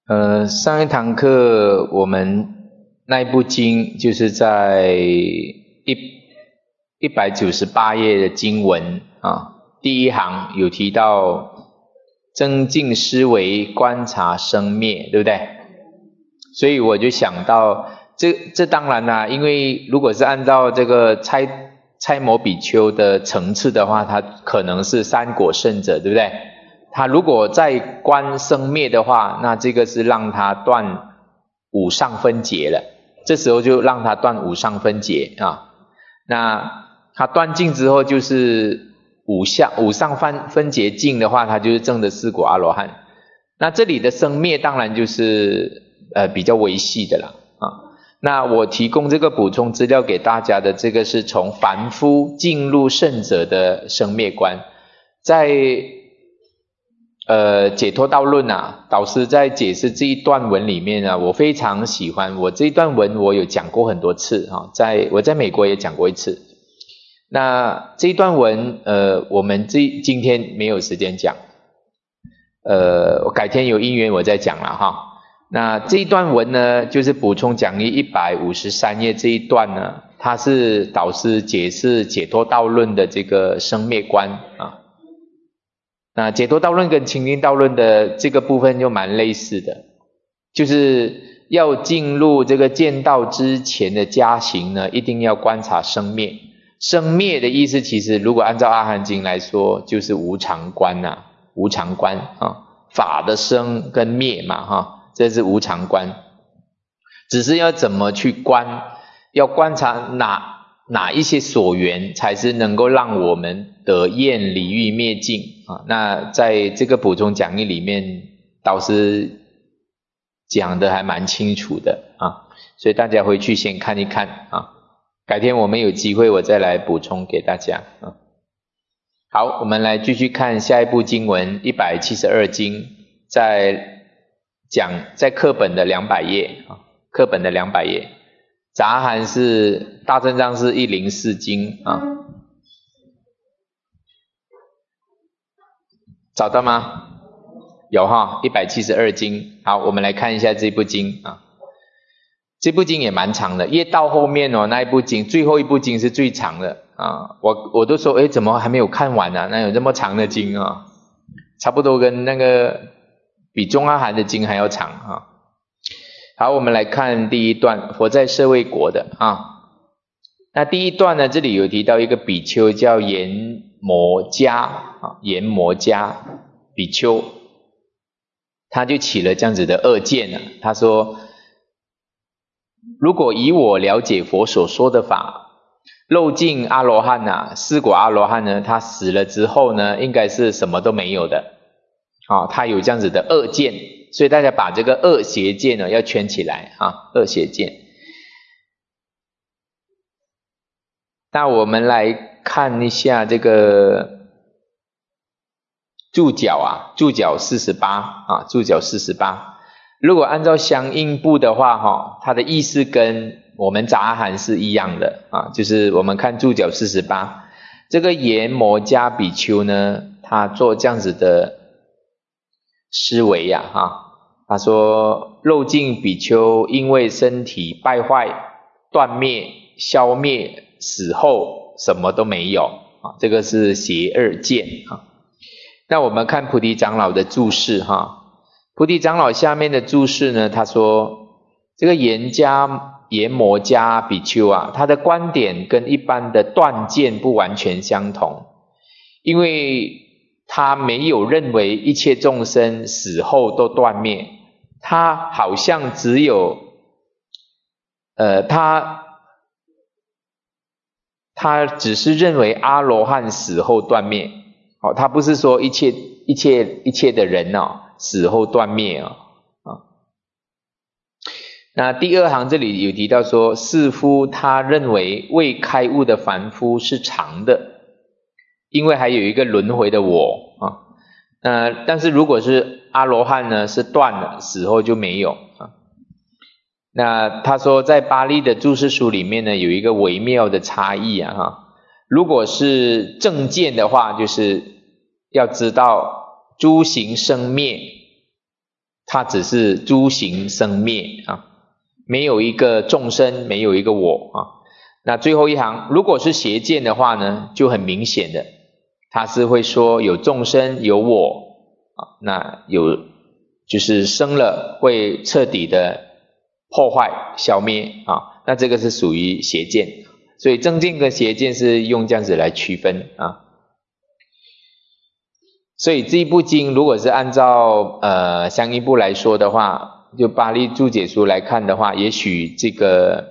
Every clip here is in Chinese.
上一堂课我们那一部经就是在198页的经文啊，第一行有提到增进思维观察生灭，对不对？所以我就想到这当然啦，因为如果是按照这个猜摩比丘的层次的话，他可能是三果圣者，对不对？他如果在观生灭的话，那这个是让他断五上分解了，这时候就让他断五上分解啊。那他断尽之后，就是五上分解尽的话，他就是证的四果阿罗汉。那这里的生灭当然就是比较微细的啦啊。那我提供这个补充资料给大家的，这个是从凡夫进入圣者的生灭观，在解脱道论啊，导师在解释这一段文里面啊，我非常喜欢。我这一段文我有讲过很多次啊，我在美国也讲过一次。那这一段文我们今天没有时间讲，我改天有因缘我再讲了哈。那这一段文呢，就是补充讲义153页这一段呢，它是导师解释解脱道论的这个生灭观啊。那解脱道论跟清净道论的这个部分就蛮类似的，就是要进入这个见道之前的加行呢，一定要观察生灭。生灭的意思其实如果按照阿含经来说，就是无常观啊，无常观啊，法的生跟灭嘛哈，这是无常观。只是要怎么去观，要观察哪一些所缘才是能够让我们得厌离欲灭尽啊？那在这个补充讲义里面，导师讲的还蛮清楚的啊，所以大家回去先看一看啊，改天我们有机会我再来补充给大家啊。好，我们来继续看下一部经文172经，在课本的200页啊，课本的200页。杂含是大正藏是104经啊，找到吗？有哈，172经。好，我们来看一下这部经啊。这部经也蛮长的，越到后面哦，那一部经最后一部经是最长的啊。我都说，怎么还没有看完啊？那有这么长的经啊？差不多跟那个比中阿含的经还要长啊。好，我们来看第一段，佛在舍卫国的啊。那第一段呢，这里有提到一个比丘叫阎摩迦啊，阎摩迦比丘，他就起了这样子的恶见啊。他说，如果以我了解佛所说的法，漏尽阿罗汉啊，四果阿罗汉呢，他死了之后呢，应该是什么都没有的啊。他有这样子的恶见。所以大家把这个恶邪见呢要圈起来啊，恶邪见。那我们来看一下这个注脚啊，注脚48啊，注脚48。如果按照相应部的话哈，它的意思跟我们杂含是一样的啊，就是我们看注脚48，这个阎摩迦比丘呢，他做这样子的思维呀他说漏尽比丘因为身体败坏断灭消灭死后什么都没有啊，这个是邪恶见啊。那我们看菩提长老的注释菩提长老下面的注释呢，他说这个阎摩迦比丘啊，他的观点跟一般的断见不完全相同，因为他没有认为一切众生死后都断灭，他好像只有他只是认为阿罗汉死后断灭他不是说一切的人死后断灭那第二行这里有提到说，士夫他认为未开悟的凡夫是常的，因为还有一个轮回的我但是如果是阿罗汉呢，是断了，死后就没有那他说在巴利的注释书里面呢，有一个微妙的差异如果是正见的话，就是要知道诸行生灭， 它只是诸行生灭啊，没有一个众生，没有一个我啊。那最后一行，如果是邪见的话呢，就很明显的，它是会说有众生有我啊，那有就是生了会彻底的破坏消灭啊，那这个是属于邪见，所以正见跟邪见是用这样子来区分啊。所以这一部经如果是按照相应部来说的话，就巴利注解书来看的话，也许这个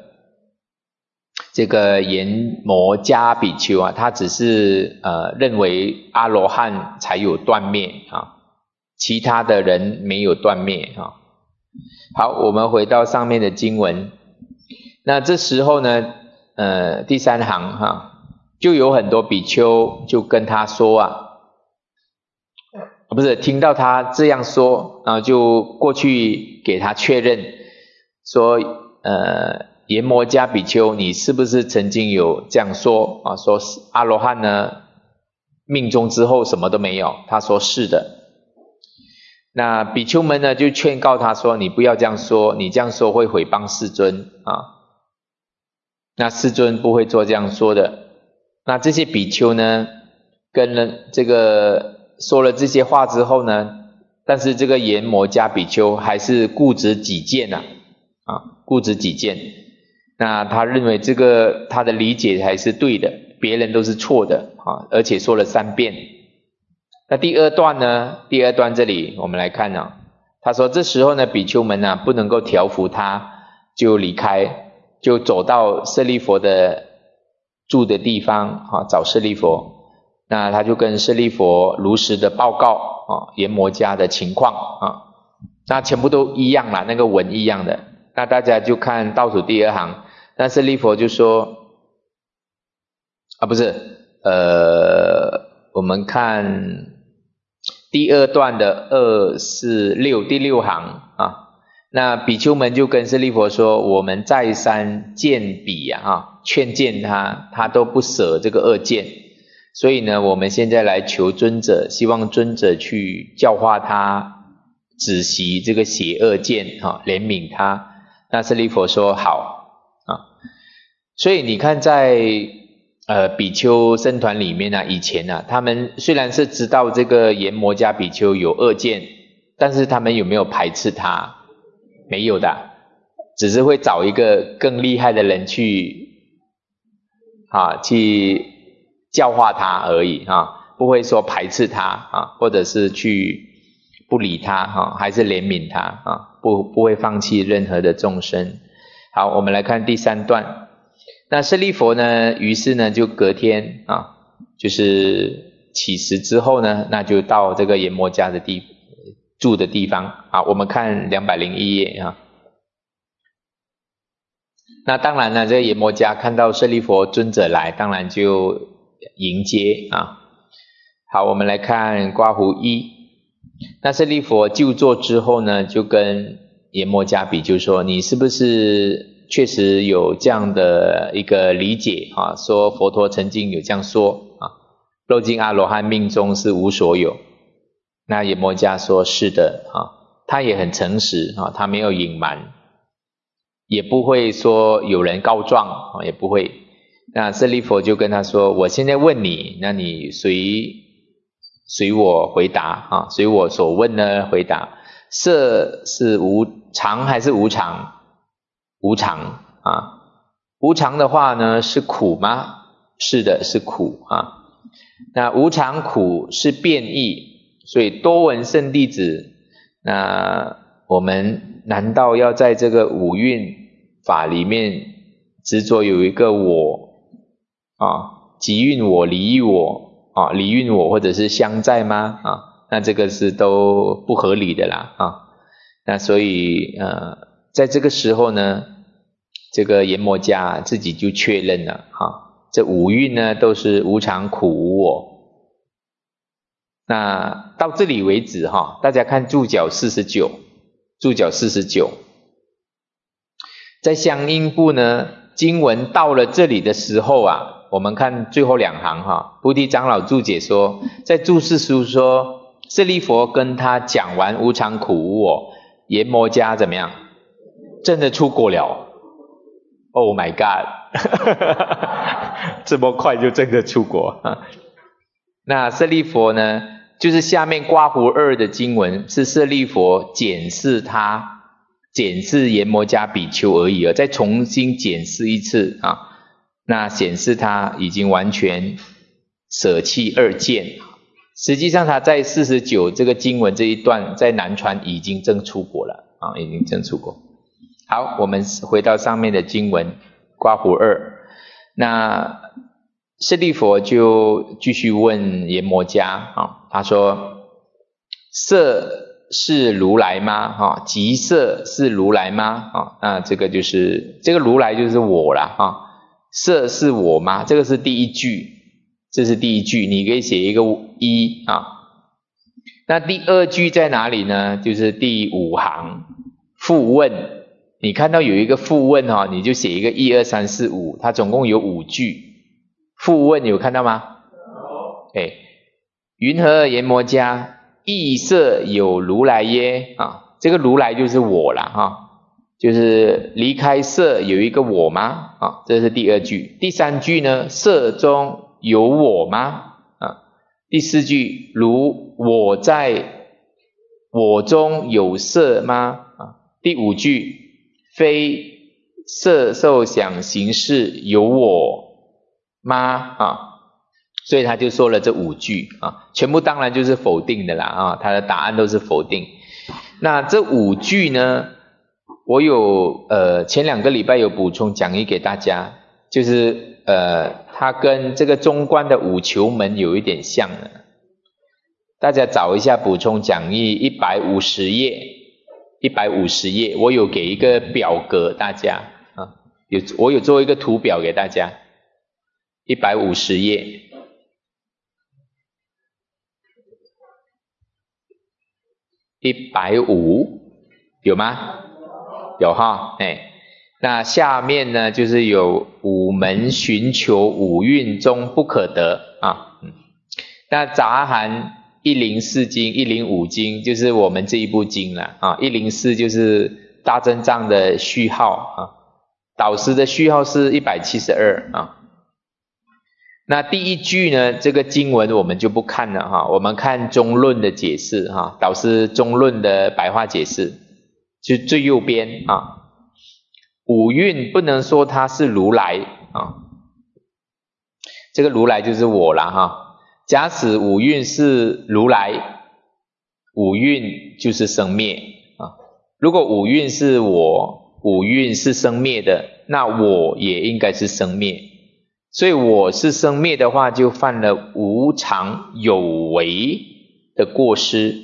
研摩迦比丘啊，他只是认为阿罗汉才有断灭啊，其他的人没有断灭啊。好，我们回到上面的经文，那这时候呢第3行哈，就有很多比丘就跟他说啊，不是听到他这样说，然后就过去给他确认说研摩迦比丘，你是不是曾经有这样说啊？说阿罗汉呢命中之后什么都没有，他说是的。那比丘们呢就劝告他说，你不要这样说，你这样说会毁谤世尊啊。那世尊不会做这样说的。那这些比丘呢跟了这个说了这些话之后呢，但是这个研摩迦比丘还是固执己见固执己见。那他认为这个他的理解还是对的，别人都是错的而且说了3遍。那第2段呢，第2段这里我们来看他说这时候呢比丘们不能够调伏他，就离开，就走到舍利弗的住的地方找舍利弗。那他就跟舍利弗如实的报告研摩迦的情况那全部都一样啦，那个文一样的。那大家就看倒数第2行，那舍利弗就说不是我们看第2段的2、4、6第6行那比丘们就跟舍利弗说，我们再三谏彼劝谏他，他都不舍这个恶见，所以呢我们现在来求尊者，希望尊者去教化他，止息这个邪恶见怜悯他。那舍利弗说好所以你看在比丘僧团里面以前他们虽然是知道这个研摩迦比丘有恶见，但是他们有没有排斥他？没有的，只是会找一个更厉害的人去教化他而已不会说排斥他或者是去不理他还是怜悯他不会放弃任何的众生。好，我们来看第3段。那舍利弗呢于是呢就隔天就是起食之后呢，那就到这个研摩迦的住的地方我们看201页那当然呢这个研摩迦看到舍利弗尊者来，当然就迎接好，我们来看刮胡1。那舍利弗就坐之后呢，就跟研摩迦比丘说，你是不是确实有这样的一个理解说佛陀曾经有这样说肉尽阿罗汉命中是无所有。那研摩迦说是的他也很诚实他没有隐瞒，也不会说有人告状也不会。那舍利弗就跟他说，我现在问你，那你随我回答随我所问呢回答。色是无常还是无常？无常无常的话呢是苦吗？是的，是苦那无常苦是变异，所以多闻圣弟子，那我们难道要在这个五蕴法里面执着有一个我即蕴我离欲我离蕴我或者是相在吗？那这个是都不合理的啦那所以在这个时候呢，这个研摩迦自己就确认了这五蕴呢都是无常苦无我。那到这里为止大家看注脚49，在相应部呢经文到了这里的时候我们看最后2行菩提长老注解说，在注释书说舍利弗跟他讲完无常苦无我， 阎摩迦怎么样？真的出国了。Oh my god 这么快就真的出国。那舍利弗呢，就是下面刮胡2的经文是舍利弗检视阎摩迦比丘而已，再重新检视一次啊。那显示他已经完全舍弃2见。实际上他在49这个经文这一段在南传已经正出国了啊，已经正出国。好，我们回到上面的经文刮胡2。那舍利弗就继续问阎摩迦啊，他说色是如来吗？即色是如来吗？那这个如来就是我啦啊。色是我吗？这个是第一句，这是第一句，你可以写一个1啊。那第2句在哪里呢？就是第5行复问。你看到有一个复问你就写一个1、2、3、4、5，它总共有5句。复问有看到吗？有。云何阎摩迦？异色有如来耶？这个如来就是我啦就是离开色有一个我吗？这是第2句。第3句呢？色中有我吗？第4句如我在我中有色吗？第5句非色受想行识有我吗？所以他就说了这5句全部当然就是否定的啦他的答案都是否定。那这5句呢，我有前2个礼拜有补充讲义给大家，就是它跟这个中观的五求门有一点像的。大家找一下补充讲义150页，我有给一个表格大家我有做一个图表给大家。150页150有吗？有哈。那下面呢就是有五门寻求五蕴中不可得那杂含104经105经就是我们这一部经了104就是大正藏的序号导师的序号是172那第1句呢，这个经文我们就不看了我们看中论的解释导师中论的白话解释，就最右边五蕴不能说它是如来这个如来就是我啦假使五蕴是如来，五蕴就是生灭如果五蕴是我，五蕴是生灭的，那我也应该是生灭。所以我是生灭的话，就犯了无常有为的过失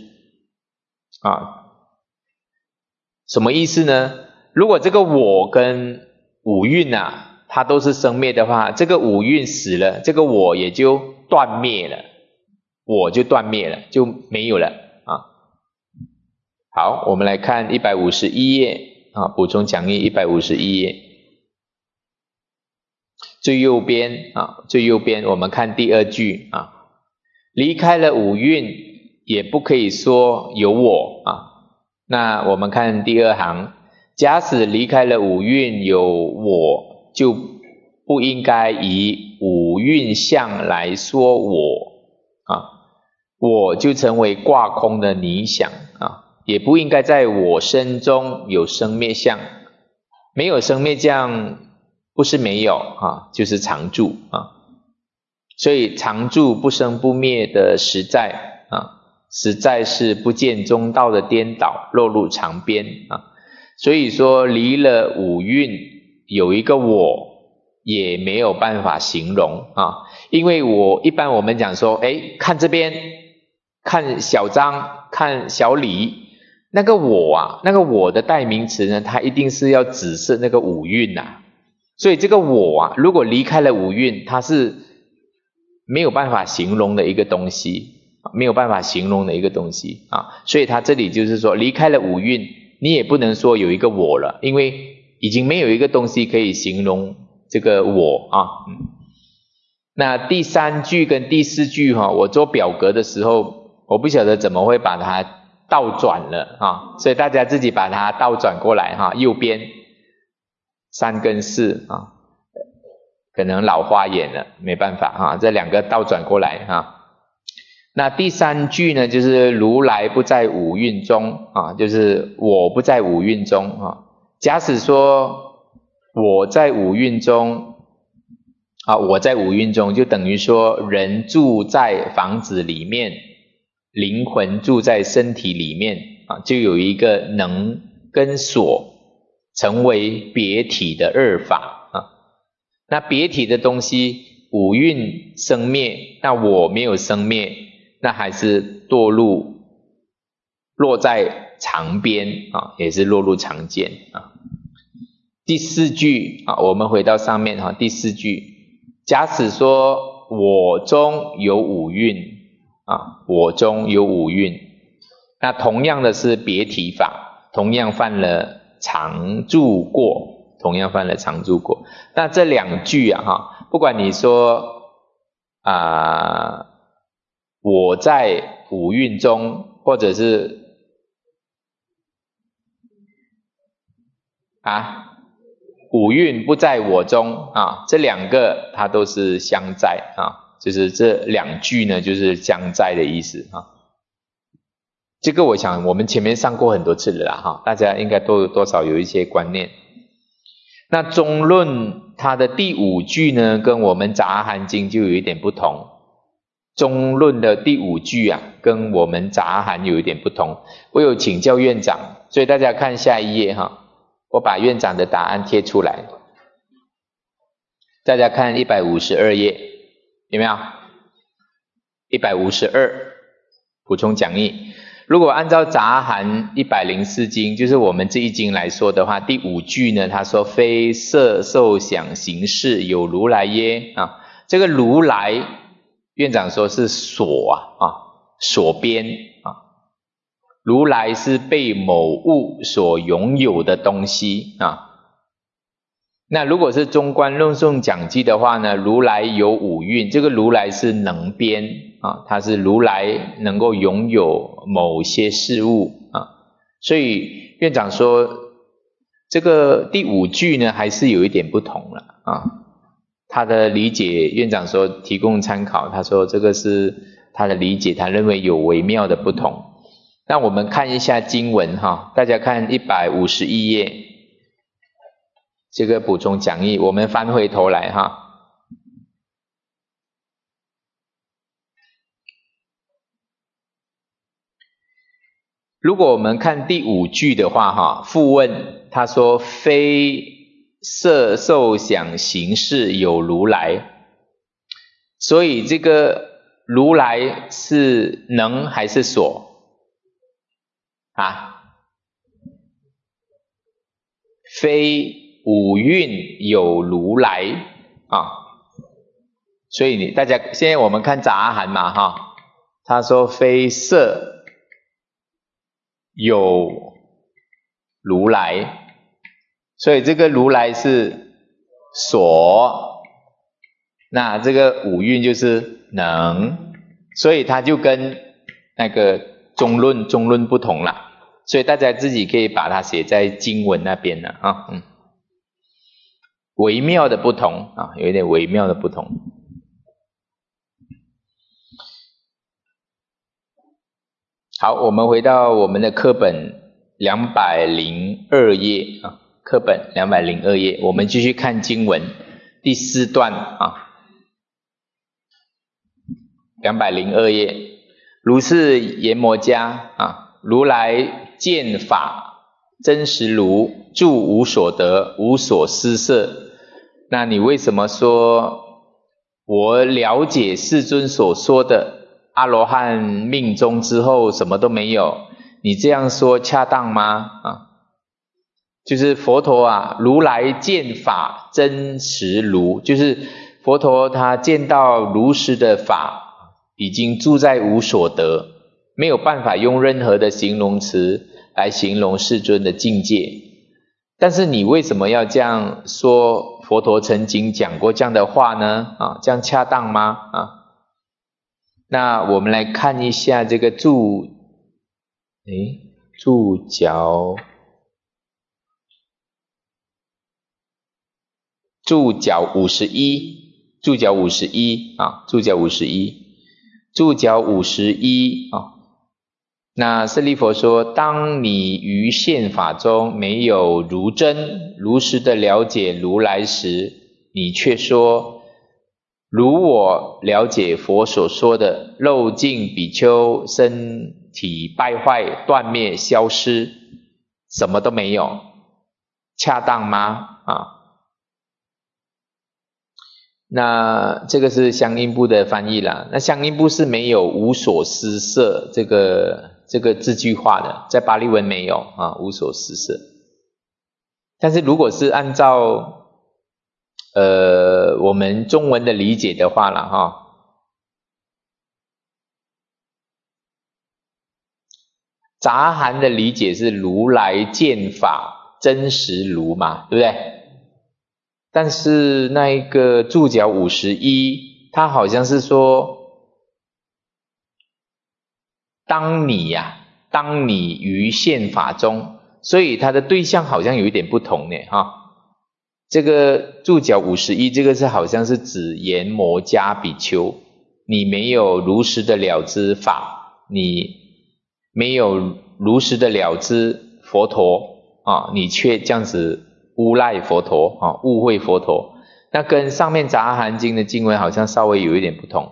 什么意思呢？如果这个我跟五蕴它都是生灭的话，这个五蕴死了，这个我也就断灭了，我就断灭了，就没有了好，我们来看151页补充讲义151页最右边我们看第2句离开了五蕴也不可以说有我那我们看第2行，假使离开了五蕴有我，就不应该以五蕴相来说我我就成为挂空的拟想也不应该在我身中有生灭相，没有生灭相不是没有就是常住所以常住不生不灭的实在实在是不见中道的颠倒，落入常边所以说离了五蕴有一个我也没有办法形容因为一般我们讲说看这边，看小张，看小李，那个我的代名词呢，它一定是要指示那个五蕴所以这个我如果离开了五蕴，它是没有办法形容的一个东西，所以它这里就是说离开了五蕴，你也不能说有一个我了，因为已经没有一个东西可以形容这个我那第3句跟第4句我做表格的时候，我不晓得怎么会把它倒转了啊，所以大家自己把它倒转过来哈，右边3跟4啊，可能老花眼了，没办法哈，这两个倒转过来哈。那第3句呢，就是如来不在五蕴中啊，就是我不在五蕴中啊。假使说我在五蕴中啊，我在五蕴中，就等于说人住在房子里面，灵魂住在身体里面啊，就有一个能跟所成为别体的二法啊。那别体的东西，五蕴生灭，那我没有生灭，那还是落在常边啊，也是落入常见啊。第4句啊，我们回到上面哈，第4句，假使说我中有五蕴啊，我中有五蕴，那同样的是别体法，同样犯了常住过，同样犯了常住过。那这2句啊哈，不管你说我在五蕴中，或者是五蕴不在我中啊，这2个它都是相在啊，就是这2句呢就是相在的意思啊。这个我想我们前面上过很多次了啦哈，大家应该都多少有一些观念。那中论它的第5句呢，跟我们杂含经就有一点不同。中论的第5句啊，跟我们杂含有一点不同。我有请教院长，所以大家看下一页哈。我把院长的答案贴出来，大家看152页，有没有？152补充讲义。如果按照杂含104经，就是我们这一经来说的话，第5句呢，他说非色受想行识有如来耶啊，这个如来，院长说是所所边啊。如来是被某物所拥有的东西啊。那如果是中观论颂讲记的话呢，如来有五蕴，这个如来是能边啊，它是如来能够拥有某些事物啊。所以院长说这个第5句呢还是有一点不同了啊。他的理解院长说提供参考，他说这个是他的理解，他认为有微妙的不同。那我们看一下经文哈，大家看151页，这个补充讲义，我们翻回头来哈。如果我们看第5句的话哈，复问他说非色受想行识有如来，所以这个如来是能还是所？非五蕴有如来啊，所以大家现在我们看杂含嘛哈，他说非色有如来，所以这个如来是所，那这个五蕴就是能，所以它就跟那个中论不同了。所以大家自己可以把它写在经文那边了啊，微妙的不同啊，有一点微妙的不同。好，我们回到我们的课本202页啊，课本202页，我们继续看经文第4段啊，202页，如是言摩葭啊，如来见法真实如，住无所得，无所施设。那你为什么说我了解世尊所说的阿罗汉命中之后什么都没有？你这样说恰当吗？就是佛陀啊，如来见法真实如，就是佛陀他见到如实的法，已经住在无所得，没有办法用任何的形容词来形容世尊的境界。但是你为什么要这样说？佛陀曾经讲过这样的话呢？这样恰当吗？那我们来看一下这个注注脚51，注脚51啊，注脚51啊。那舍利弗说，当你于现法中没有如真如实的了解如来时，你却说，如我了解佛所说的漏尽比丘身体败坏断灭消失，什么都没有，恰当吗？那这个是相应部的翻译啦。那相应部是没有无所施设这个字句化的，在巴利文没有无所施设。但是如果是按照我们中文的理解的话啦杂含的理解是如来见法真实如嘛，对不对？但是那一个注脚51，它好像是说，当你于现法中，所以它的对象好像有一点不同呢这个注脚51，这个是好像是指言摩迦比丘，你没有如实的了知法，你没有如实的了知佛陀你却这样子诬赖佛陀误会佛陀，那跟上面杂阿含经的经文好像稍微有一点不同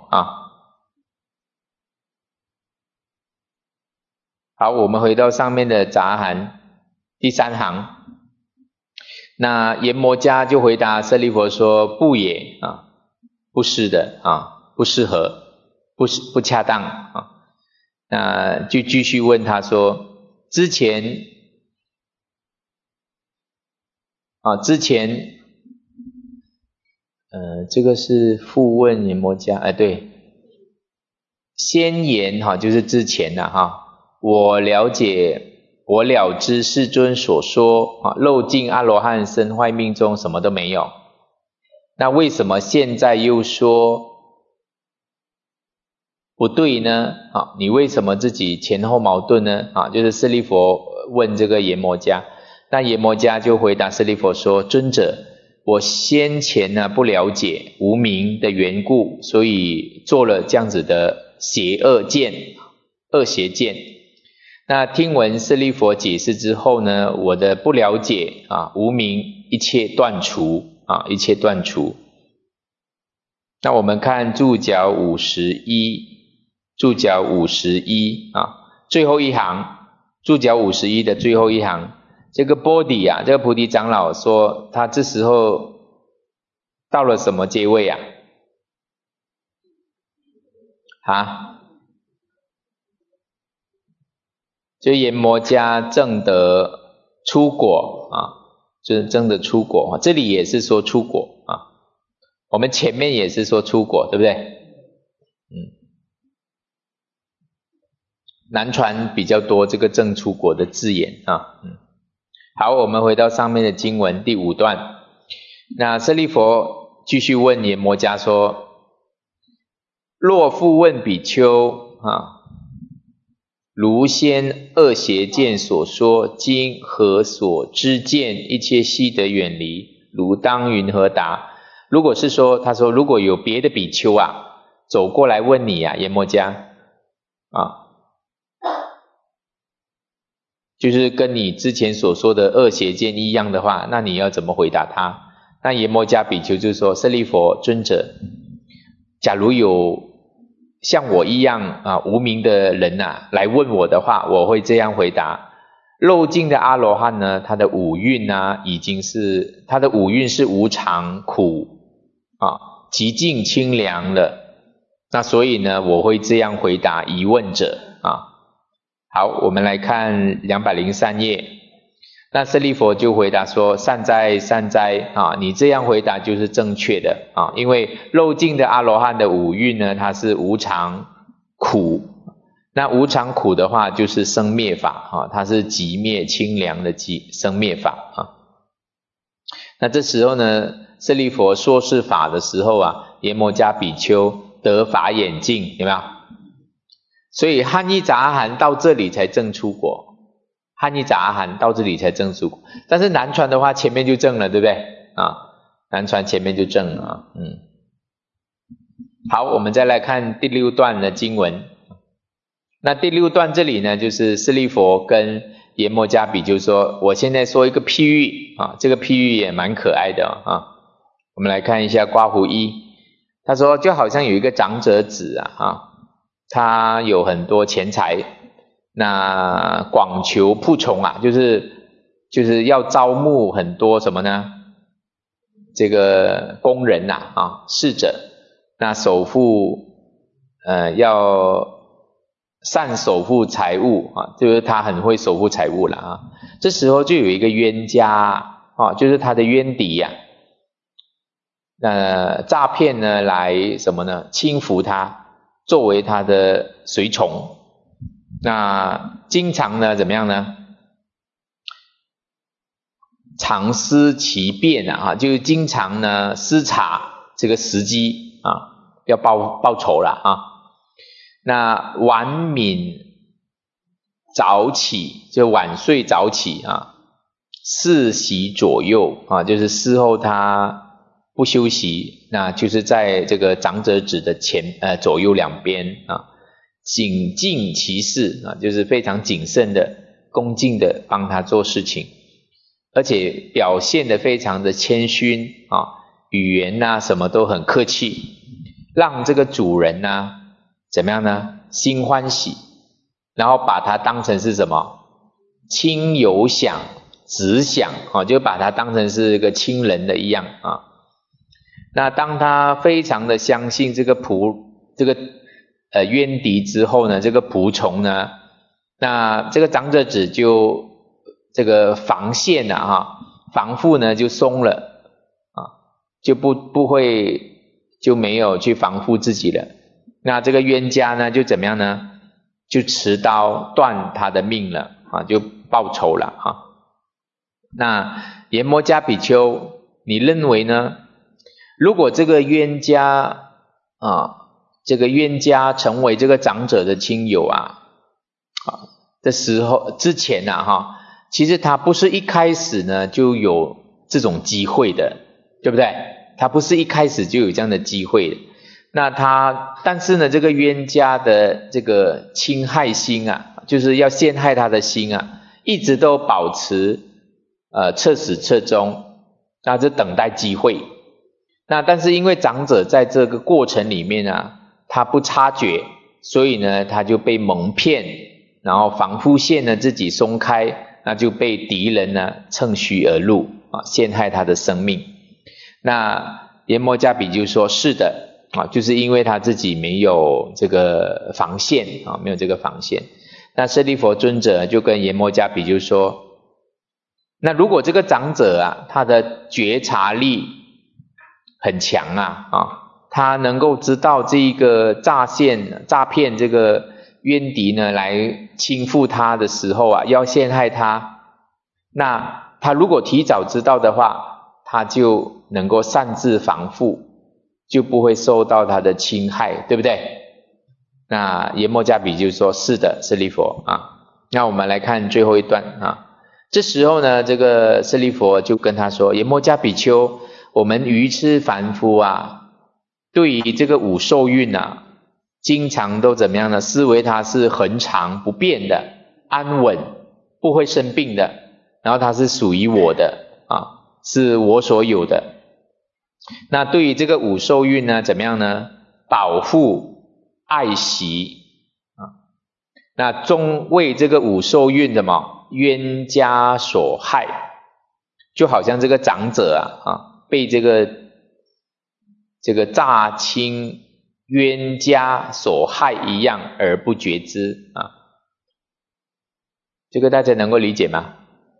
好，我们回到上面的杂阿含第3行，那言摩迦就回答舍利弗说，不也不是的不适合，不恰当那就继续问他说，之前这个是复问言摩迦对，先言就是之前我了知世尊所说漏尽阿罗汉身坏命中什么都没有，那为什么现在又说不对呢你为什么自己前后矛盾呢就是舍利弗问这个言摩迦，那言摩迦就回答舍利弗说，尊者，我先前呢不了解无明的缘故，所以做了这样子的恶邪见。那听闻舍利弗解释之后呢，我的不了解无明一切断除一切断除。那我们看注脚51最后一行，注脚51的最后一行，这个波底这个菩提长老说，他这时候到了什么阶位就言摩迦证得出果就是证得出果这里也是说出果我们前面也是说出果，对不对？南传比较多这个证出果的字眼好，我们回到上面的经文第5段，那舍利弗继续问言摩迦说，若复问比丘如先恶邪见所说，今何所知见一切悉得远离，如当云何答？如果是说，他说如果有别的比丘走过来问你言摩迦就是跟你之前所说的恶邪见一样的话，那你要怎么回答他？那言摩迦比丘就说，舍利弗尊者，假如有像我一样无明的人来问我的话，我会这样回答，漏尽的阿罗汉呢，他的五蕴是无常苦极尽清凉的，那所以呢我会这样回答疑问者好，我们来看203页，那舍利弗就回答说，善哉善哉你这样回答就是正确的因为漏尽的阿罗汉的五蕴呢，它是无常苦，那无常苦的话就是生灭法它是极灭清凉的生灭法那这时候呢，舍利弗说是法的时候言摩迦比丘得法眼净，有没有？ 所以汉译杂阿含到这里才证出果，汉译杂阿含到这里才证出果。但是南传的话前面就证了，对不对啊？南传前面就证了啊。好，我们再来看第6段的经文。那第6段这里呢，就是舍利弗跟耶摩迦比丘说，我现在说一个譬喻啊，这个譬喻也蛮可爱的啊。我们来看一下刮胡一，他说就好像有一个长者子他有很多钱财，那广求仆从就是要招募很多什么呢？这个工人侍者，那守护要善守护财物就是他很会守护财物了这时候就有一个冤家就是他的冤敌诈骗呢来什么呢？轻浮他，作为他的随从。那经常呢怎么样呢？常思其变就是经常呢思察这个时机要报仇了那晚暝早起，就晚睡早起四席左右就是事后他不休息，那就是在这个长者子的左右两边谨尽其事就是非常谨慎的恭敬的帮他做事情，而且表现得非常的谦逊语言什么都很客气，让这个主人怎么样呢？心欢喜，然后把他当成是什么？亲友想、子想就把他当成是一个亲人的一样那当他非常的相信这个冤敌之后呢，这个仆从呢，那这个长者子就这个防线防护呢就松了就不会就没有去防护自己了。那这个冤家呢就怎么样呢？就持刀断他的命了就报仇了那耶摩迦比丘，你认为呢？如果这个冤家成为这个长者的亲友的时候之前其实他不是一开始呢就有这种机会的，对不对？他不是一开始就有这样的机会的。那但是呢这个冤家的这个侵害心就是要陷害他的心一直都保持彻始彻终，那就等待机会。那但是因为长者在这个过程里面他不察觉，所以呢他就被蒙骗，然后防护线呢自己松开，那就被敌人呢趁虚而入陷害他的生命。那耶摩迦比丘说是的就是因为他自己没有这个防线没有这个防线。那舍利弗尊者就跟耶摩迦比丘说，那如果这个长者他的觉察力很强他能够知道这一个诈骗这个冤敌呢来侵附他的时候要陷害他，那他如果提早知道的话，他就能够擅自防护，就不会受到他的侵害，对不对？那耶摩迦比丘说是的，舍利弗那我们来看最后一段这时候呢这个舍利弗就跟他说，耶摩迦比丘，我们愚痴凡夫对于这个五受孕经常都怎么样呢？视为它是恒常不变的，安稳，不会生病的，然后它是属于我的是我所有的。那对于这个五受孕呢怎么样呢？保护爱惜那终为这个五受孕什么冤家所害，就好像这个长者被这个诈亲冤家所害一样而不觉知这个大家能够理解吗？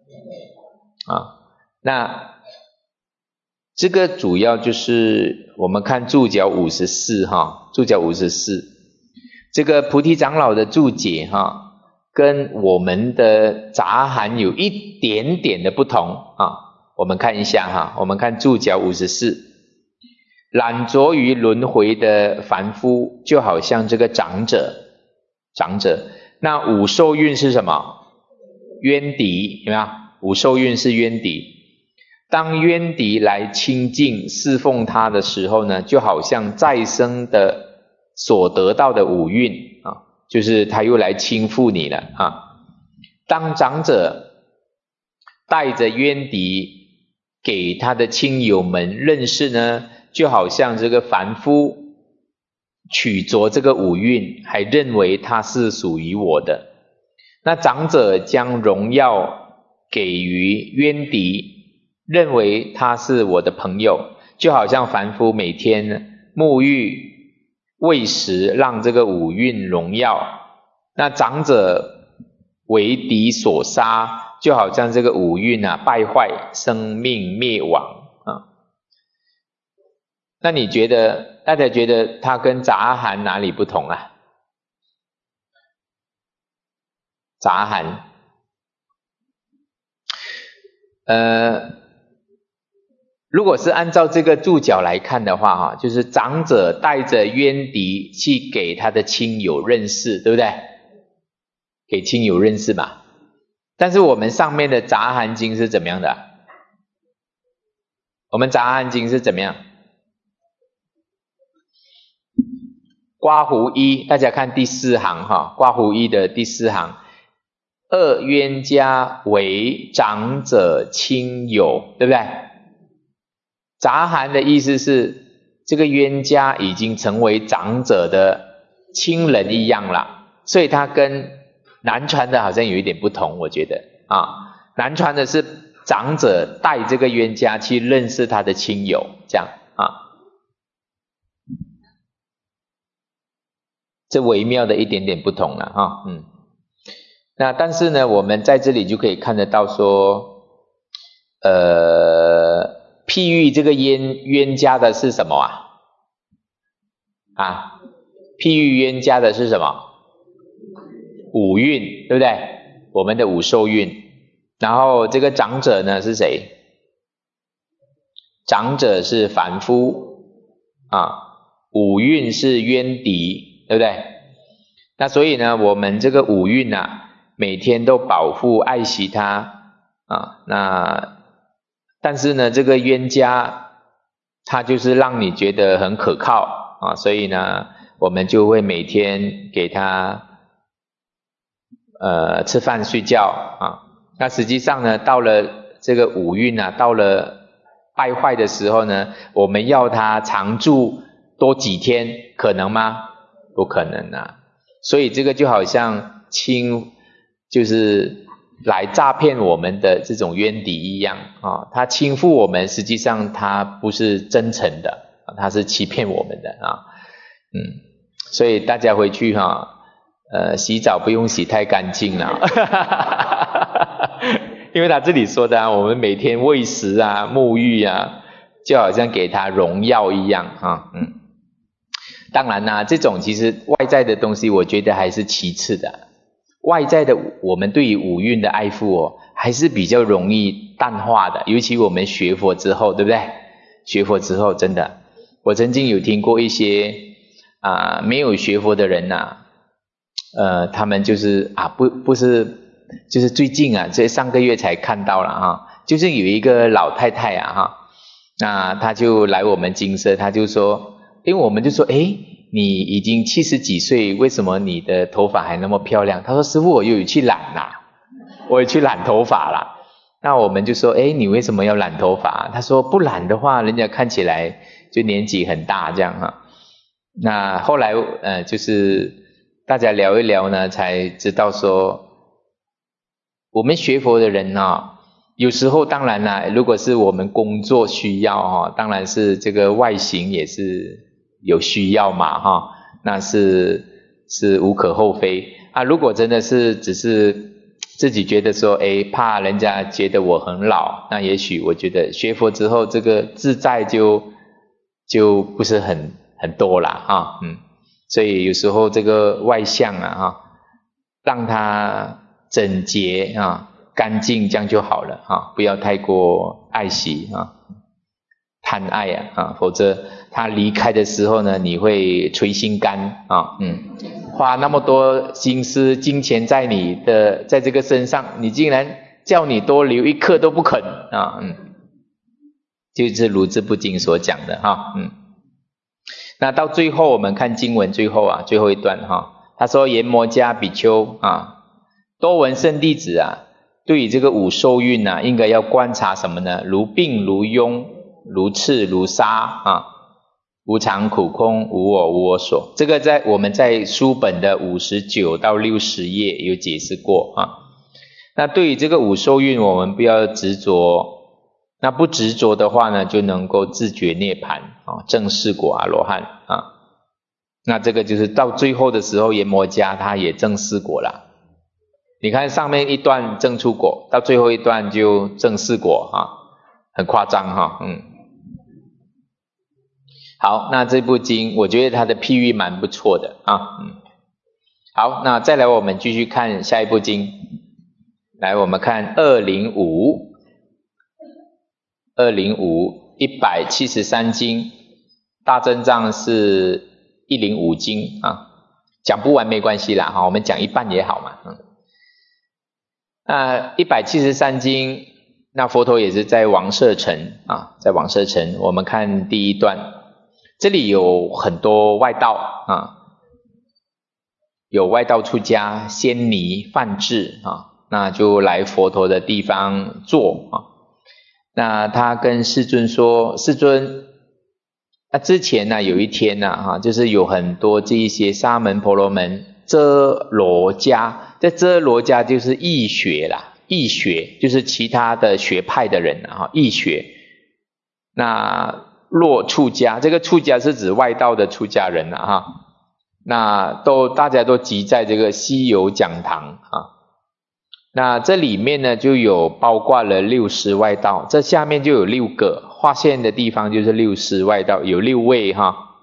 那这个主要就是我们看注脚54注脚54，这个菩提长老的注解跟我们的杂含有一点点的不同我们看一下我们看注脚54，懒着于轮回的凡夫就好像这个长者长者。那五受运是什么？冤敌，有没有？五受运是冤敌。当冤敌来亲近侍奉他的时候呢，就好像再生的所得到的五蕴啊，就是他又来倾覆你了啊。当长者带着冤敌给他的亲友们认识呢，就好像这个凡夫取着这个五蕴，还认为他是属于我的。那长者将荣耀给予冤敌，认为他是我的朋友，就好像凡夫每天沐浴喂食，让这个五蕴荣耀。那长者为敌所杀，就好像这个五蕴败坏，生命灭亡啊。那你觉得，大家觉得它跟杂含哪里不同啊？杂含，如果是按照这个注脚来看的话，就是长者带着冤敌去给他的亲友认识，对不对？给亲友认识嘛。但是我们上面的杂含经是怎么样的？我们杂含经是怎么样？刮胡一，大家看第四行哈，刮胡一的第四行，二冤家为长者亲友，对不对？杂含的意思是，这个冤家已经成为长者的亲人一样了，所以他跟南传的好像有一点不同，我觉得啊，南传的是长者带这个冤家去认识他的亲友，这样啊，这微妙的一点点不同了哈，那但是呢，我们在这里就可以看得到说，譬喻这个冤家的是什么啊？譬喻冤家的是什么？五蕴，对不对？我们的五受蕴。然后这个长者呢是谁？长者是凡夫啊，五蕴是冤敌，对不对？那所以呢，我们这个五蕴每天都保护爱惜它啊。那但是呢，这个冤家他就是让你觉得很可靠啊，所以呢，我们就会每天给他吃饭睡觉啊。那实际上呢，到了这个五蕴到了败坏的时候呢，我们要他常住多几天，可能吗？不可能所以这个就好像就是来诈骗我们的这种冤敌一样啊，他倾覆我们，实际上他不是真诚的，他是欺骗我们的所以大家回去洗澡不用洗太干净了因为他这里说的我们每天喂食沐浴就好像给他荣耀一样当然这种其实外在的东西我觉得还是其次的，外在的我们对于五蕴的爱护还是比较容易淡化的，尤其我们学佛之后，对不对？学佛之后真的，我曾经有听过一些没有学佛的人他们就是不是，就是最近这上个月才看到了就是有一个老太太那她就来我们精舍，她就说，因为我们就说你已经70几岁，为什么你的头发还那么漂亮？她说师父，我又有去染我有去染头发啦。那我们就说你为什么要染头发？她说不染的话人家看起来就年纪很大这样那后来就是大家聊一聊呢，才知道说我们学佛的人有时候当然如果是我们工作需要当然是这个外形也是有需要嘛那是无可厚非如果真的是只是自己觉得说怕人家觉得我很老，那也许我觉得学佛之后这个自在就不是很多啦所以有时候这个外相让它整洁干净，这样就好了不要太过爱惜贪爱否则他离开的时候呢，你会捶心肝花那么多心思金钱在这个身上，你竟然叫你多留一刻都不肯就是如字不经所讲的那到最后我们看经文最后一段他说研摩迦比丘多闻圣弟子对于这个五受孕应该要观察什么呢？如病如痈如刺如沙无常苦空无我无我所，这个我们在书本的59到60页有解释过那对于这个五受孕我们不要执着，那不执着的话呢，就能够自觉涅槃证四果阿罗汉那这个就是到最后的时候，研摩迦他也证四果了。你看上面一段证出果，到最后一段就证四果很夸张好，那这部经我觉得它的譬喻蛮不错的好，那再来我们继续看下一部经。来，我们看205 173经，大正藏是105经讲不完没关系啦我们讲一半也好嘛那173经，那佛陀也是在王舍城在王舍城。我们看第一段，这里有很多外道有外道出家、仙尼、梵志那就来佛陀的地方坐那他跟世尊说，世尊之前有一天就是有很多这一些沙门婆罗门遮罗迦，这遮罗迦就是异学啦，异学就是其他的学派的人异学。那若出家，这个出家是指外道的出家人那大家都集在这个西游讲堂那这里面呢就有包括了60外道，这下面就有6个划线的地方，就是60外道，有6位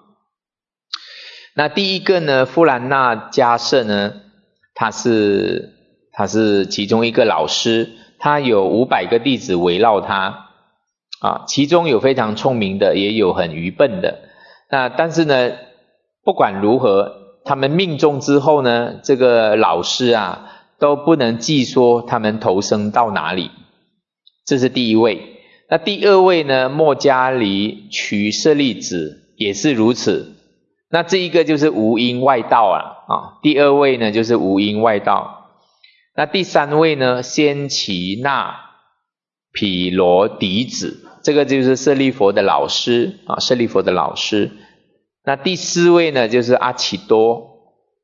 那第一个呢，富兰那迦舍呢，他是其中一个老师，他有500个弟子围绕他其中有非常聪明的，也有很愚笨的。那但是呢，不管如何，他们命中之后呢，这个老师都不能记说他们投生到哪里，这是第一位。那第二位呢，莫迦离瞿舍利子也是如此。那这一个就是无因外道第二位呢就是无因外道。那第三位呢，仙耆那毗罗底子，这个就是舍利弗的老师舍利弗的老师。那第四位呢，就是阿耆多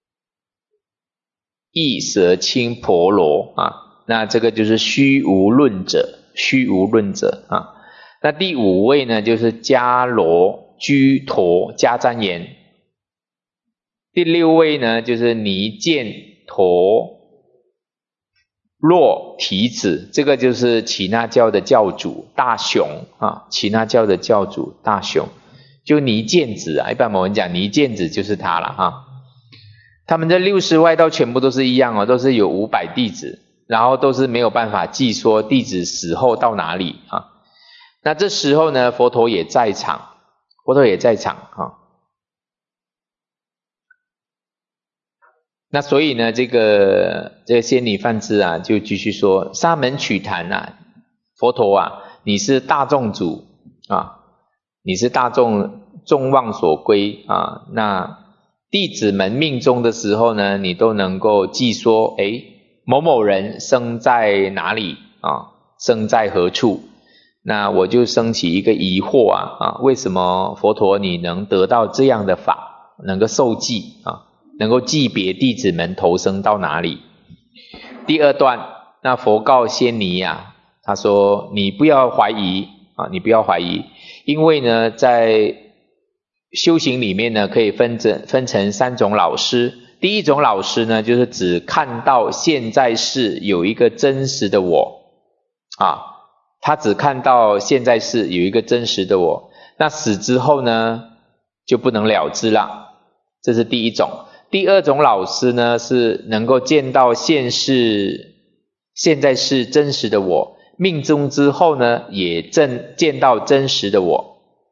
异舍清婆罗那这个就是虚无论者，虚无论者那第五位呢，就是迦罗居陀迦旃延。第六位呢，就是尼犍陀洛提子，这个就是耆那教的教主大雄耆那教的教主大雄，就尼犍子一般我们讲尼犍子就是他了他们这60外道全部都是一样都是有500弟子，然后都是没有办法记说弟子死后到哪里那这时候呢，佛陀也在场那所以呢，这个仙尼梵志就继续说，沙门曲檀佛陀你是大众主你是大众众望所归那弟子们命中的时候呢，你都能够记说某某人生在哪里生在何处。那我就升起一个疑惑为什么佛陀你能得到这样的法，能够受记能够记别弟子们投生到哪里。第二段，那佛告仙尼他说你不要怀疑你不要怀疑，因为呢在修行里面呢可以分成3种老师。第一种老师呢，就是只看到现在世有一个真实的我他只看到现在世有一个真实的我，那死之后呢就不能了知了，这是第一种。第二种老师呢，是能够见到现在世真实的我，命中之后呢也见到真实的我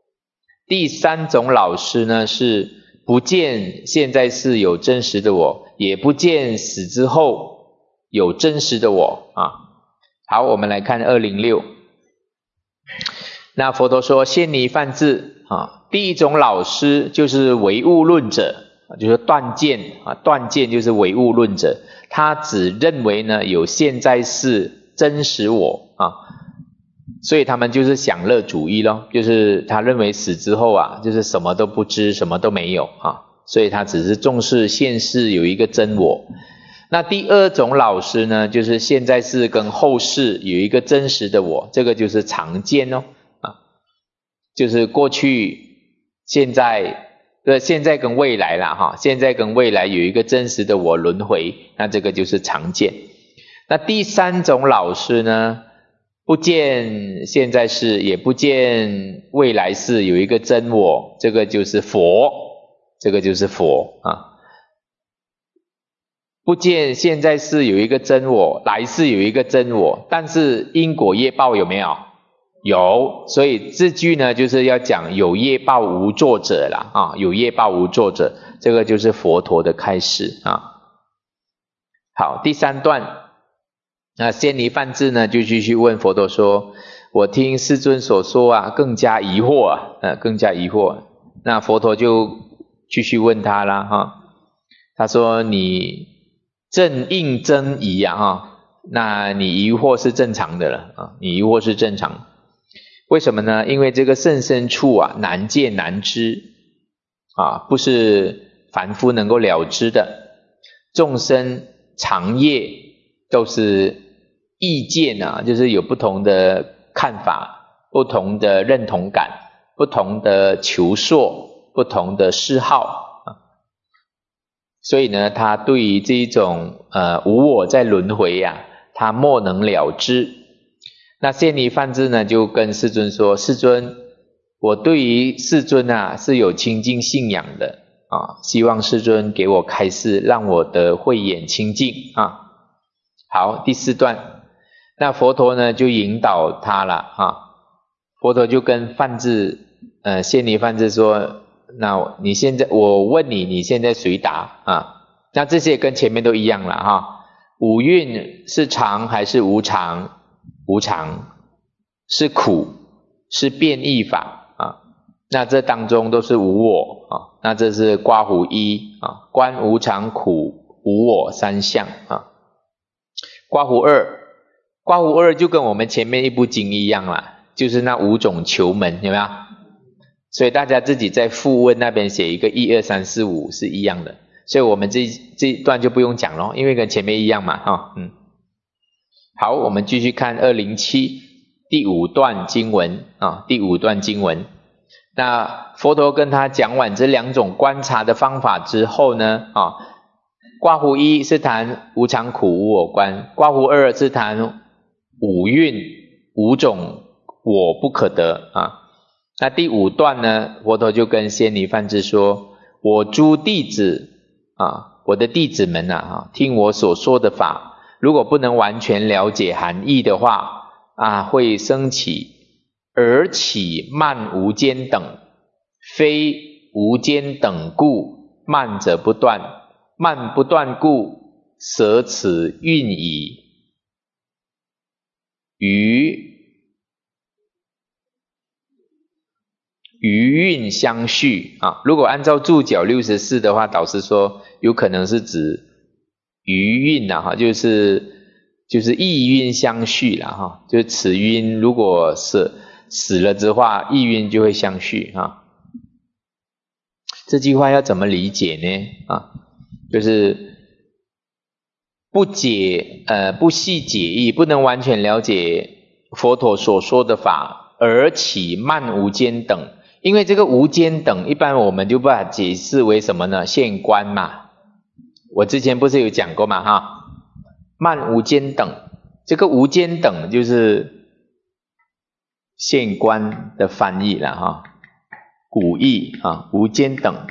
第三种老师呢是不见现在是有真实的我，也不见死之后有真实的我啊。好，我们来看206。那佛陀说先离犯智啊，第一种老师就是唯物论者，就是断见啊，断见就是唯物论者，他只认为呢有现在是真实我啊，所以他们就是享乐主义咯，就是他认为死之后啊，就是什么都不知，什么都没有啊，所以他只是重视现世有一个真我。那第二种老师呢，就是现在世跟后世有一个真实的我，这个就是常见哦啊，就是过去、现在跟未来啦哈，现在跟未来有一个真实的我轮回，那这个就是常见。那第三种老师呢，不见现在世，也不见未来世有一个真我，这个就是佛，这个就是佛啊。不见现在世有一个真我，来世有一个真我，但是因果业报有没有？有，所以这句呢就是要讲有业报无作者啦啊，有业报无作者，这个就是佛陀的开始啊。好，第三段，那先离犯智呢就继续问佛陀说，我听世尊所说啊，更加疑惑啊，更加疑惑。那佛陀就继续问他啦哈，他说你正应真疑啊哈，那你疑惑是正常的了啊，你疑惑是正常。为什么呢？因为这个甚深处啊，难见难知啊，不是凡夫能够了知的。众生长夜都是意见啊，就是有不同的看法，不同的认同感，不同的求索，不同的嗜好啊。所以呢，他对于这一种无我在轮回啊，他莫能了知。那先离犯智呢就跟世尊说，世尊，我对于世尊啊是有清净信仰的啊，希望世尊给我开示，让我的慧眼清净啊。好，第四段，那佛陀呢就引导他了啊，佛陀就跟犯智先离犯智说，那你现在我问你，你现在随答啊？那这些跟前面都一样了哈。五蕴是常还是无常？无常。是苦，是变异法啊。那这当中都是无我啊。那这是刮胡一啊，观无常、苦、无我三相啊。刮胡二，刮胡二就跟我们前面一部经一样啦，就是那5种求门，有没有？所以大家自己在复问那边写一个1、2、3、4、5是一样的，所以我们这一段就不用讲咯，因为跟前面一样嘛哈。好，我们继续看207第5段经文啊，第5段经文。那佛陀跟他讲完这2种观察的方法之后呢啊，刮胡一是谈无常苦无我观，刮胡二是谈五蕴5种我不可得啊。那第5段呢，佛陀就跟先离犯智说，我诸弟子啊，我的弟子们啊，听我所说的法，如果不能完全了解含义的话啊，会生起而起慢无间等，非无间等故，慢者不断，慢不断故，舍此运矣。余韵相续啊，如果按照注脚64的话，导师说有可能是指余韵啊哈，就是意韵相续啦哈，就是此韵如果死了之话，意韵就会相续啊。这句话要怎么理解呢？啊，就是不细解义，不能完全了解佛陀所说的法，而起慢无间等。因为这个无间等，一般我们就把它解释为什么呢？现观嘛。我之前不是有讲过嘛哈？慢无间等，这个无间等就是现观的翻译了哈，古义啊，无间等，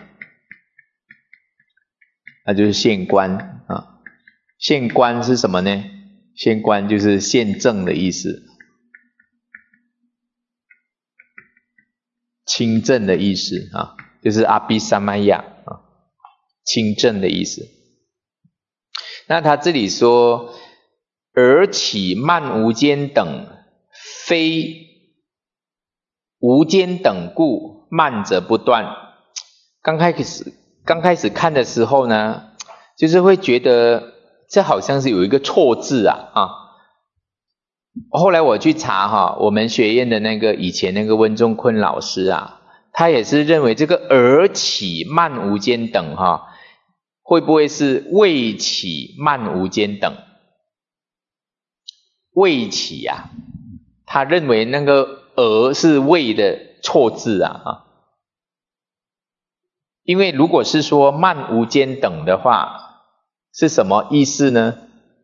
那就是现观啊。现观是什么呢？现观就是现证的意思。 清正的意思啊，就是阿毗萨玛亚啊，清正的意思。那他这里说而起慢无间等，非无间等故，慢则不断。刚开始看的时候呢，就是会觉得这好像是有一个错字啊。后来我去查我们学院的那个以前那个温仲坤老师啊，他也是认为这个而起慢无间等会不会是未起慢无间等？未起他认为那个而是未的错字因为如果是说慢无间等的话，是什么意思呢？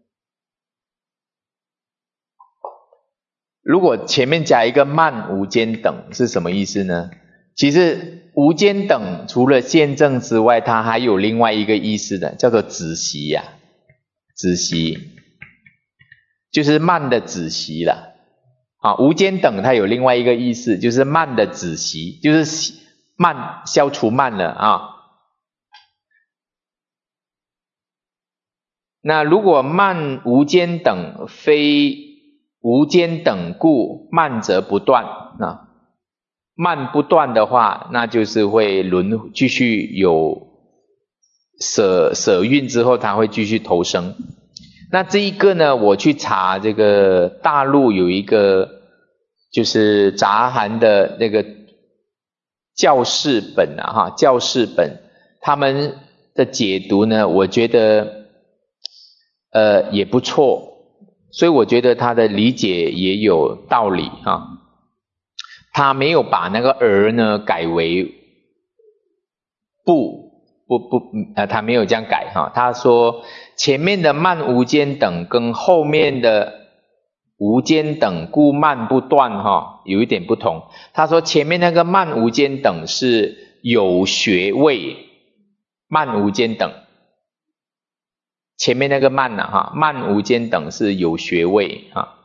如果前面加一个慢无间等是什么意思呢？其实无间等除了见证之外，它还有另外一个意思的，叫做止息止息就是慢的止息了无间等它有另外一个意思，就是慢的止息，就是慢消除慢了那如果慢无间等，非无间等故，慢则不断慢不断的话，那就是会继续有舍运之后，它会继续投生。那这一个呢，我去查这个大陆有一个就是杂含的那个教示本教示本他们的解读呢，我觉得也不错，所以我觉得他的理解也有道理他没有把那个而呢改为他没有这样改他说前面的慢无间等跟后面的无间等故慢不断有一点不同。他说前面那个慢无间等是有学位，慢无间等前面那个慢慢无间等是有学位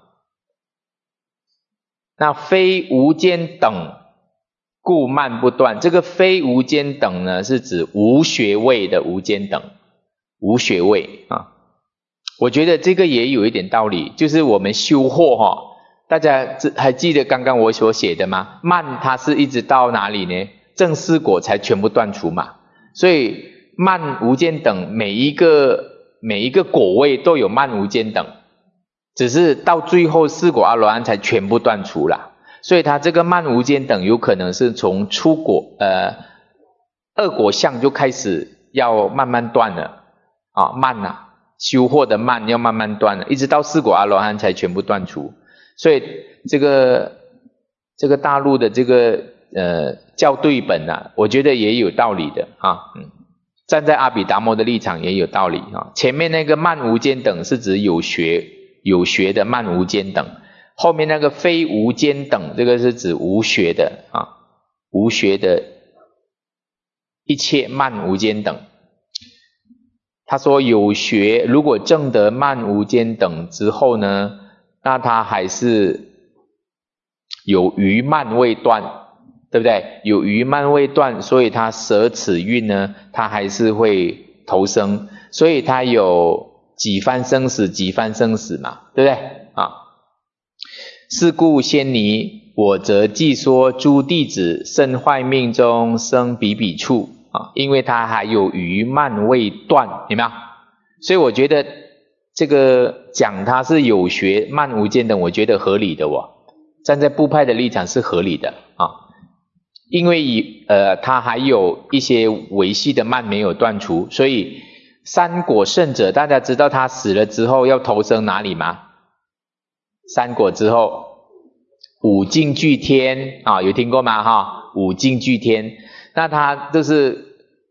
那非无间等故慢不断，这个非无间等呢是指无学位的无间等，无学位我觉得这个也有一点道理，就是我们修惑大家还记得刚刚我所写的吗？慢它是一直到哪里呢？正四果才全部断除嘛，所以慢无间等每一个果位都有慢无间等，只是到最后四果阿罗汉才全部断除啦。所以它这个慢无间等有可能是从初果二果相就开始要慢慢断了慢修惑的慢要慢慢断了，一直到四果阿罗汉才全部断除。所以这个大陆的这个校对本我觉得也有道理的站在阿毗达摩的立场也有道理前面那个慢无间等是指有学的慢无间等，后面那个非无间等这个是指无学的无学的一切慢无间等。他说有学如果证得慢无间等之后呢，那他还是有余慢未断，对不对？有余慢未断，所以他舍此运呢，他还是会投生，所以他有几番生死几番生死嘛，对不对是故先尼我则既说诸弟子甚坏命中生彼彼处因为他还有余慢未断，有没有？所以我觉得这个讲他是有学慢无间等，我觉得合理的站在部派的立场是合理的因为他还有一些维系的慢没有断除，所以三果圣者大家知道他死了之后要投生哪里吗？三果之后五境俱天有听过吗五境俱天，那他就是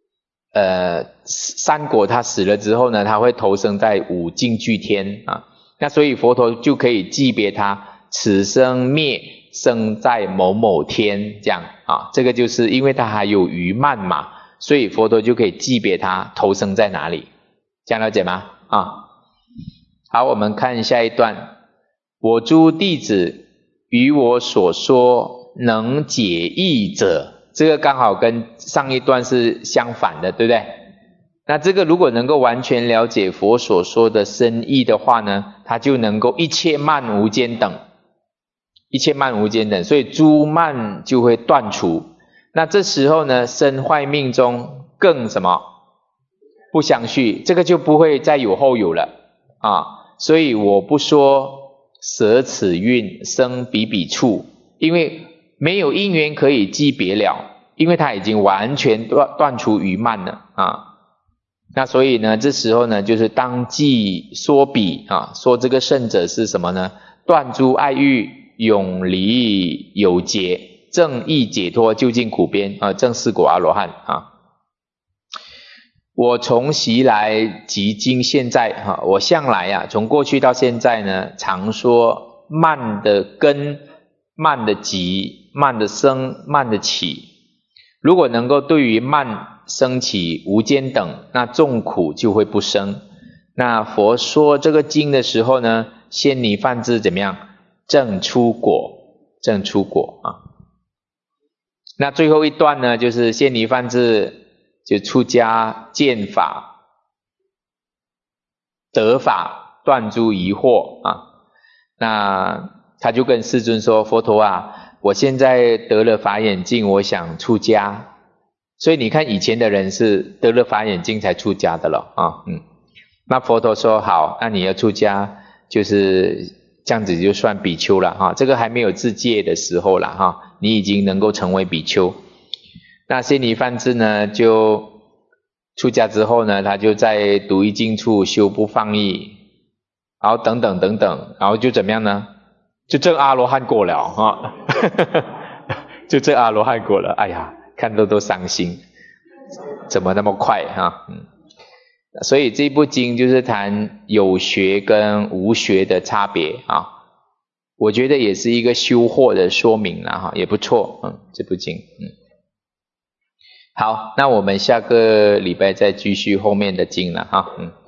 三果他死了之后呢，他会投生在五境俱天那所以佛陀就可以记别他此生灭生在某某天这样这个就是因为他还有余慢嘛，所以佛陀就可以记别他投生在哪里，这样了解吗好，我们看下一段。我诸弟子于我所说能解义者，这个刚好跟上一段是相反的，对不对？那这个如果能够完全了解佛所说的深意的话呢，他就能够一切慢无间等，一切慢无间等，所以诸慢就会断除。那这时候呢，身坏命中更什么？不相续，这个就不会再有后有了啊。所以我不说舍此运生彼彼处，因为没有因缘可以记别了，因为它已经完全断除余慢了啊。那所以呢，这时候呢，就是当记说彼啊，说这个圣者是什么呢？断诸爱欲，永离有结，正义解脱，究竟苦边啊，正四果阿罗汉啊。我从习来及今现在哈，我向来啊，从过去到现在呢，常说慢的根、慢的集、慢的生、慢的起。如果能够对于慢生起无间等，那众苦就会不生。那佛说这个经的时候呢，先尼梵志怎么样？正出果，正出果啊。那最后一段呢，就是先尼梵志就出家见法得法断诸疑惑啊。那他就跟世尊说，佛陀啊，我现在得了法眼净，我想出家。所以你看以前的人是得了法眼净才出家的了啊。那佛陀说好，那你要出家就是这样子就算比丘了哈，这个还没有自戒的时候了哈，你已经能够成为比丘。那先尼梵志呢，就出家之后呢，他就在独一境处修不放逸，然后等等等等，然后就怎么样呢？就证阿罗汉果了啊，就证阿罗汉果了。哎呀，看到都伤心，怎么那么快啊？所以这部经就是谈有学跟无学的差别啊，我觉得也是一个修惑的说明啦哈，也不错。这部经好，那我们下个礼拜再继续后面的经了哈。